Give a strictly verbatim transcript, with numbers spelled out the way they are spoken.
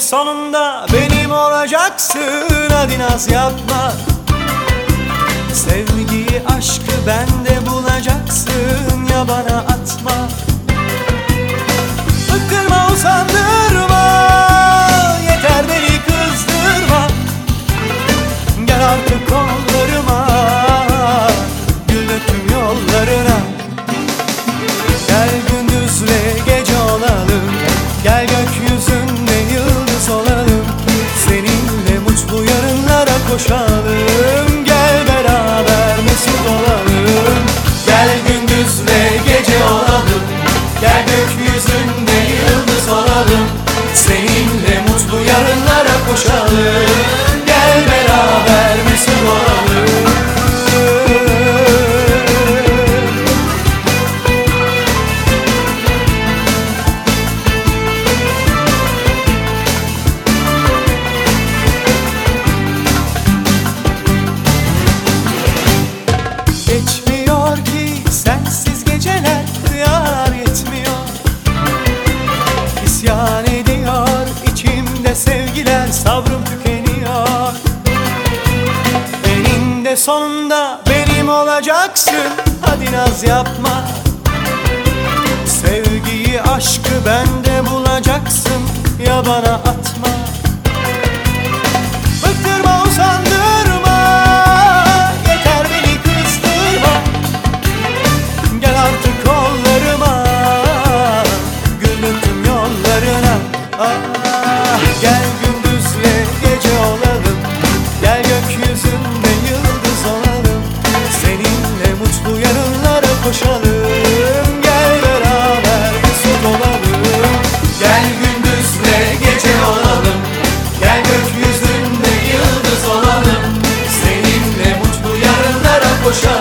sonunda benim olacaksın, hadi naz yapma. Sevgiyi, aşkı bende bulacaksın, ya bana atma. Bıktırma, usandırma, yeter beni kızdırma. Gel artık kollarıma, gül döktüm yollarına. Gel gündüz ve gece olalım, gel gökyüzünde yıldız olalım. Seninle mutlu yarınlara koşalım, gel beraber mesut olalım. Gel gündüz ve gece olalım, gel gökyüzünde yıldız olalım. Seninle mutlu yarınlara koşalım, gel beraber mesut olalım. Geçmiyor ki sensiz geceler, rüyalar yetmiyor. İsyan ediyor içimde sevgiler, sabrım tükeniyor. Eninde sonunda benim olacaksın, hadi naz yapma. Sevgiyi, aşkı bende bulacaksın, ya bana atma. Bıktırma, usandırma, yeter beni kızdırma. Gel artık kollarıma, gül döktüm yollarına. Ah, gel gündüz ve gece olalım, gel gökyüzünde yıldız olalım. Seninle mutlu yarınlara koşalım, gel beraber mesut olalım. Gel gündüz ve gece olalım, gel gökyüzünde yıldız olalım. Seninle mutlu yarınlara koşalım.